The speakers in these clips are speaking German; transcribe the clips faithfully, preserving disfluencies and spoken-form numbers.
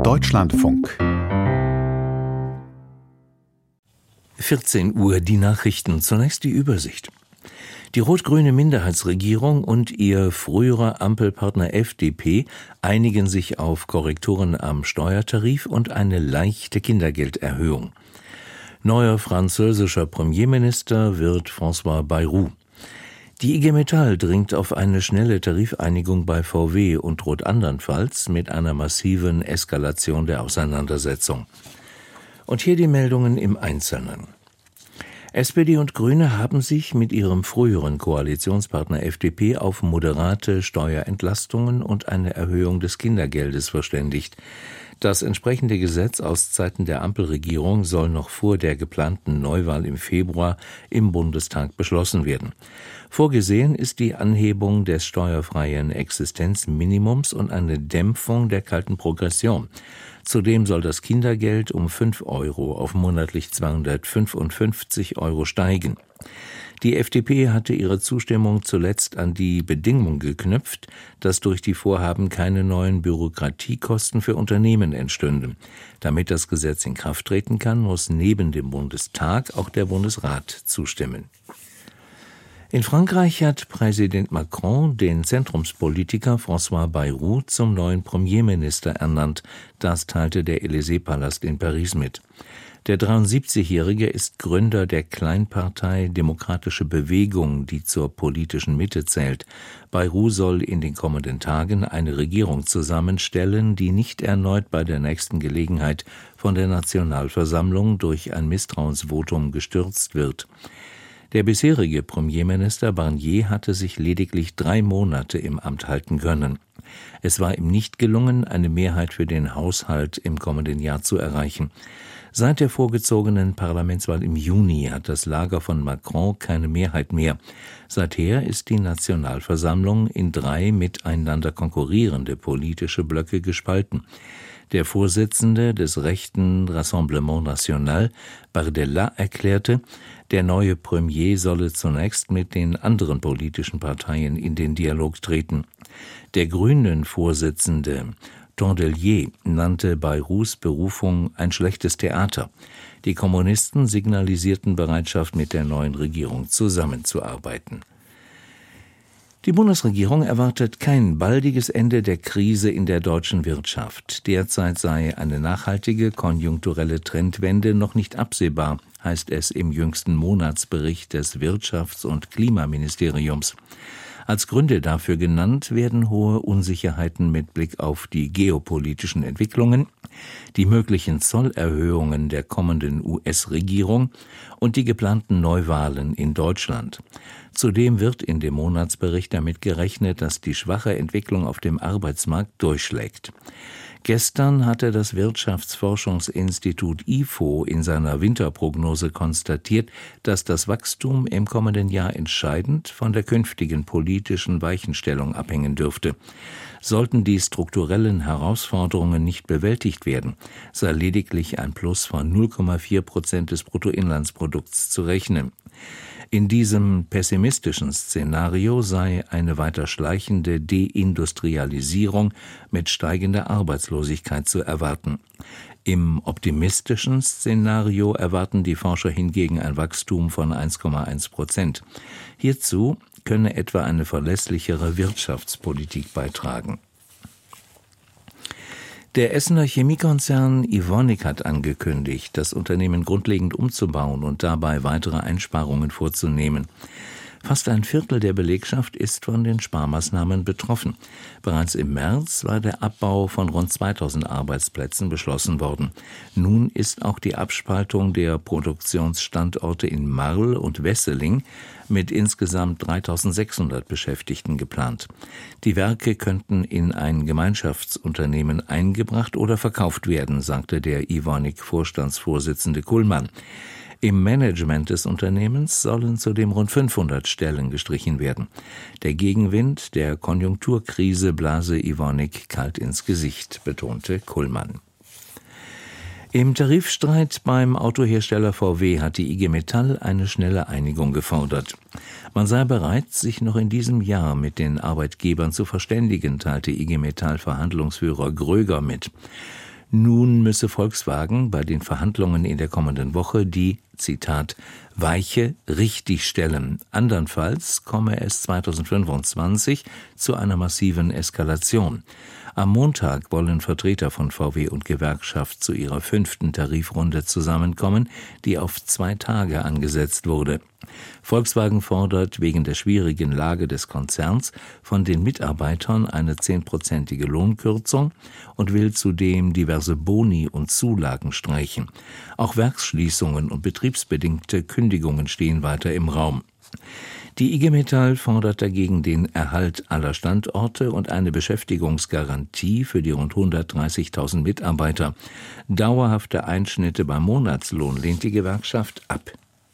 Deutschlandfunk. vierzehn Uhr, die Nachrichten. Zunächst die Übersicht. Die rot-grüne Minderheitsregierung und ihr früherer Ampelpartner F D P einigen sich auf Korrekturen am Steuertarif und eine leichte Kindergelderhöhung. Neuer französischer Premierminister wird François Bayrou. Die I G Metall dringt auf eine schnelle Tarifeinigung bei V W und droht andernfalls mit einer massiven Eskalation der Auseinandersetzung. Und hier die Meldungen im Einzelnen. S P D und Grüne haben sich mit ihrem früheren Koalitionspartner F D P auf moderate Steuerentlastungen und eine Erhöhung des Kindergeldes verständigt. Das entsprechende Gesetz aus Zeiten der Ampelregierung soll noch vor der geplanten Neuwahl im Februar im Bundestag beschlossen werden. Vorgesehen ist die Anhebung des steuerfreien Existenzminimums und eine Dämpfung der kalten Progression. Zudem soll das Kindergeld um fünf Euro auf monatlich zweihundertfünfundfünfzig Euro steigen. Die F D P hatte ihre Zustimmung zuletzt an die Bedingung geknüpft, dass durch die Vorhaben keine neuen Bürokratiekosten für Unternehmen entstünden. Damit das Gesetz in Kraft treten kann, muss neben dem Bundestag auch der Bundesrat zustimmen. In Frankreich hat Präsident Macron den Zentrumspolitiker François Bayrou zum neuen Premierminister ernannt. Das teilte der Élysée-Palast in Paris mit. Der dreiundsiebzigjährige ist Gründer der Kleinpartei Demokratische Bewegung, die zur politischen Mitte zählt. Bayrou soll in den kommenden Tagen eine Regierung zusammenstellen, die nicht erneut bei der nächsten Gelegenheit von der Nationalversammlung durch ein Misstrauensvotum gestürzt wird. Der bisherige Premierminister Barnier hatte sich lediglich drei Monate im Amt halten können. Es war ihm nicht gelungen, eine Mehrheit für den Haushalt im kommenden Jahr zu erreichen. Seit der vorgezogenen Parlamentswahl im Juni hat das Lager von Macron keine Mehrheit mehr. Seither ist die Nationalversammlung in drei miteinander konkurrierende politische Blöcke gespalten. Der Vorsitzende des rechten Rassemblement National, Bardella, erklärte, der neue Premier solle zunächst mit den anderen politischen Parteien in den Dialog treten. Der Grünen-Vorsitzende Tondelier nannte Bayrous Berufung ein schlechtes Theater. Die Kommunisten signalisierten Bereitschaft, mit der neuen Regierung zusammenzuarbeiten. Die Bundesregierung erwartet kein baldiges Ende der Krise in der deutschen Wirtschaft. Derzeit sei eine nachhaltige konjunkturelle Trendwende noch nicht absehbar, heißt es im jüngsten Monatsbericht des Wirtschafts- und Klimaministeriums. Als Gründe dafür genannt werden hohe Unsicherheiten mit Blick auf die geopolitischen Entwicklungen, die möglichen Zollerhöhungen der kommenden U S-Regierung und die geplanten Neuwahlen in Deutschland. Zudem wird in dem Monatsbericht damit gerechnet, dass die schwache Entwicklung auf dem Arbeitsmarkt durchschlägt. Gestern hatte das Wirtschaftsforschungsinstitut I F O in seiner Winterprognose konstatiert, dass das Wachstum im kommenden Jahr entscheidend von der künftigen politischen Weichenstellung abhängen dürfte. Sollten die strukturellen Herausforderungen nicht bewältigt werden, sei lediglich ein Plus von null Komma vier Prozent des Bruttoinlandsprodukts zu rechnen. In diesem pessimistischen Szenario sei eine weiter schleichende Deindustrialisierung mit steigender Arbeitslosigkeit zu erwarten. Im optimistischen Szenario erwarten die Forscher hingegen ein Wachstum von eins Komma eins Prozent. Hierzu könne etwa eine verlässlichere Wirtschaftspolitik beitragen. Der Essener Chemiekonzern Evonik hat angekündigt, das Unternehmen grundlegend umzubauen und dabei weitere Einsparungen vorzunehmen. Fast ein Viertel der Belegschaft ist von den Sparmaßnahmen betroffen. Bereits im März war der Abbau von rund zweitausend Arbeitsplätzen beschlossen worden. Nun ist auch die Abspaltung der Produktionsstandorte in Marl und Wesseling mit insgesamt dreitausendsechshundert Beschäftigten geplant. Die Werke könnten in ein Gemeinschaftsunternehmen eingebracht oder verkauft werden, sagte der Evonik-Vorstandsvorsitzende Kullmann. Im Management des Unternehmens sollen zudem rund fünfhundert Stellen gestrichen werden. Der Gegenwind der Konjunkturkrise blase Evonik kalt ins Gesicht, betonte Kullmann. Im Tarifstreit beim Autohersteller V W hat die I G Metall eine schnelle Einigung gefordert. Man sei bereit, sich noch in diesem Jahr mit den Arbeitgebern zu verständigen, teilte I G Metall-Verhandlungsführer Gröger mit. Nun müsse Volkswagen bei den Verhandlungen in der kommenden Woche die, Zitat, Weiche richtigstellen. Andernfalls komme es zweitausendfünfundzwanzig zu einer massiven Eskalation. Am Montag wollen Vertreter von V W und Gewerkschaft zu ihrer fünften Tarifrunde zusammenkommen, die auf zwei Tage angesetzt wurde. Volkswagen fordert wegen der schwierigen Lage des Konzerns von den Mitarbeitern eine zehnprozentige Lohnkürzung und will zudem diverse Boni und Zulagen streichen. Auch Werksschließungen und betriebsbedingte Kündigungen stehen weiter im Raum. Die I G Metall fordert dagegen den Erhalt aller Standorte und eine Beschäftigungsgarantie für die rund hundertdreißigtausend Mitarbeiter. Dauerhafte Einschnitte beim Monatslohn lehnt die Gewerkschaft ab.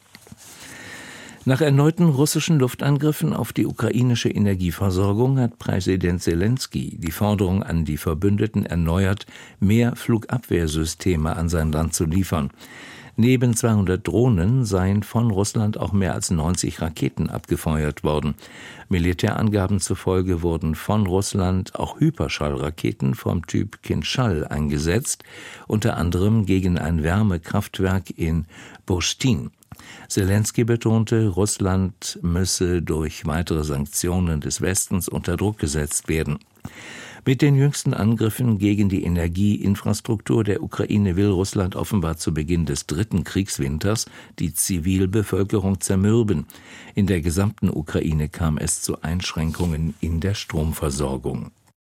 Nach erneuten russischen Luftangriffen auf die ukrainische Energieversorgung hat Präsident Selenskyj die Forderung an die Verbündeten erneuert, mehr Flugabwehrsysteme an sein Land zu liefern. Neben zweihundert Drohnen seien von Russland auch mehr als neunzig Raketen abgefeuert worden. Militärangaben zufolge wurden von Russland auch Hyperschallraketen vom Typ Kinschall eingesetzt, unter anderem gegen ein Wärmekraftwerk in Burstin. Selenskyj betonte, Russland müsse durch weitere Sanktionen des Westens unter Druck gesetzt werden. Mit den jüngsten Angriffen gegen die Energieinfrastruktur der Ukraine will Russland offenbar zu Beginn des dritten Kriegswinters die Zivilbevölkerung zermürben. In der gesamten Ukraine kam es zu Einschränkungen in der Stromversorgung.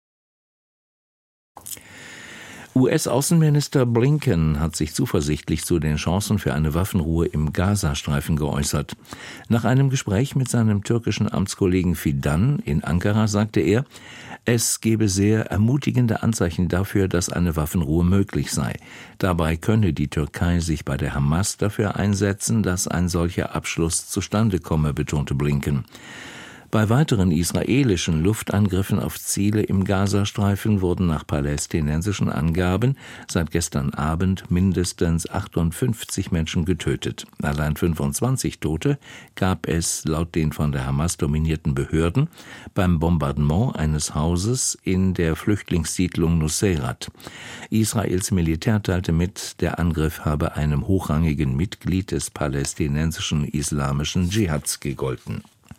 U S-Außenminister Blinken hat sich zuversichtlich zu den Chancen für eine Waffenruhe im Gazastreifen geäußert. Nach einem Gespräch mit seinem türkischen Amtskollegen Fidan in Ankara sagte er, es gebe sehr ermutigende Anzeichen dafür, dass eine Waffenruhe möglich sei. Dabei könne die Türkei sich bei der Hamas dafür einsetzen, dass ein solcher Abschluss zustande komme, betonte Blinken. Bei weiteren israelischen Luftangriffen auf Ziele im Gazastreifen wurden nach palästinensischen Angaben seit gestern Abend mindestens achtundfünfzig Menschen getötet. Allein fünfundzwanzig Tote gab es laut den von der Hamas dominierten Behörden beim Bombardement eines Hauses in der Flüchtlingssiedlung Nuseirat. Israels Militär teilte mit, der Angriff habe einem hochrangigen Mitglied des palästinensischen islamischen Dschihads gegolten.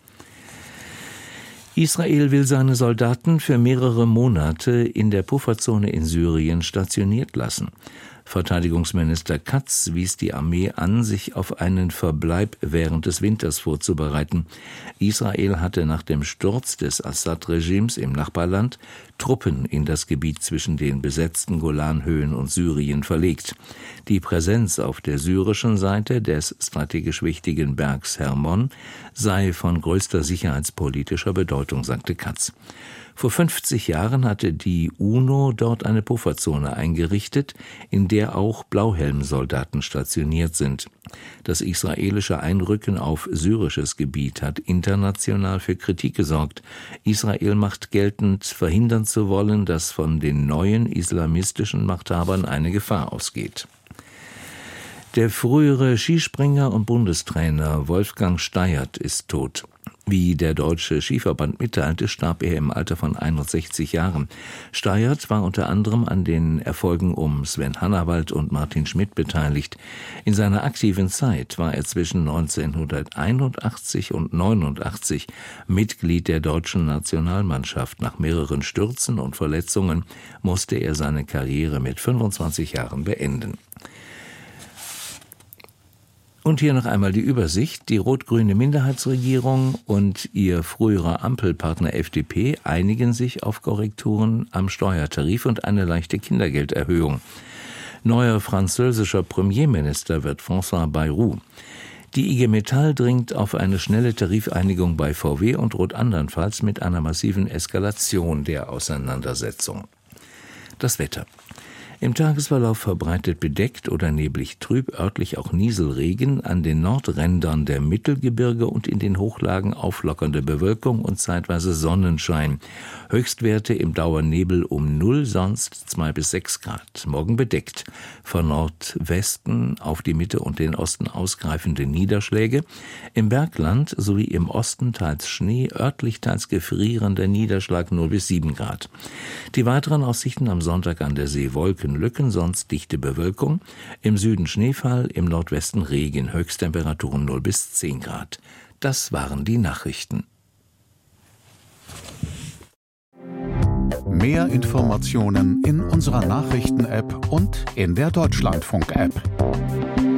Israel will seine Soldaten für mehrere Monate in der Pufferzone in Syrien stationiert lassen. Verteidigungsminister Katz wies die Armee an, sich auf einen Verbleib während des Winters vorzubereiten. Israel hatte nach dem Sturz des Assad-Regimes im Nachbarland Truppen in das Gebiet zwischen den besetzten Golanhöhen und Syrien verlegt. Die Präsenz auf der syrischen Seite des strategisch wichtigen Bergs Hermon sei von größter sicherheitspolitischer Bedeutung, sagte Katz. Vor fünfzig Jahren hatte die UNO dort eine Pufferzone eingerichtet, in der auch Blauhelmsoldaten stationiert sind. Das israelische Einrücken auf syrisches Gebiet hat international für Kritik gesorgt. Israel macht geltend, verhindern zu wollen, dass von den neuen islamistischen Machthabern eine Gefahr ausgeht. Der frühere Skispringer und Bundestrainer Wolfgang Steiert ist tot. Wie der Deutsche Skiverband mitteilte, starb er im Alter von einundsechzig Jahren. Steiert war unter anderem an den Erfolgen um Sven Hannawald und Martin Schmidt beteiligt. In seiner aktiven Zeit war er zwischen neunzehnhunderteinundachtzig und neunundachtzig Mitglied der deutschen Nationalmannschaft. Nach mehreren Stürzen und Verletzungen musste er seine Karriere mit fünfundzwanzig Jahren beenden. Und hier noch einmal die Übersicht. Die rot-grüne Minderheitsregierung und ihr früherer Ampelpartner F D P einigen sich auf Korrekturen am Steuertarif und eine leichte Kindergelderhöhung. Neuer französischer Premierminister wird François Bayrou. Die I G Metall dringt auf eine schnelle Tarifeinigung bei V W und droht andernfalls mit einer massiven Eskalation der Auseinandersetzung. Das Wetter. Im Tagesverlauf verbreitet bedeckt oder neblig trüb, örtlich auch Nieselregen, an den Nordrändern der Mittelgebirge und in den Hochlagen auflockernde Bewölkung und zeitweise Sonnenschein. Höchstwerte im Dauernebel um null, sonst zwei bis sechs Grad. Morgen bedeckt. Von Nordwesten auf die Mitte und den Osten ausgreifende Niederschläge. Im Bergland sowie im Osten teils Schnee, örtlich teils gefrierender Niederschlag null bis sieben Grad. Die weiteren Aussichten am Sonntag an der See Wolken Wolkenlücken, sonst dichte Bewölkung. Im Süden Schneefall, im Nordwesten Regen, Höchsttemperaturen null bis zehn Grad. Das waren die Nachrichten. Mehr Informationen in unserer Nachrichten-App und in der Deutschlandfunk-App.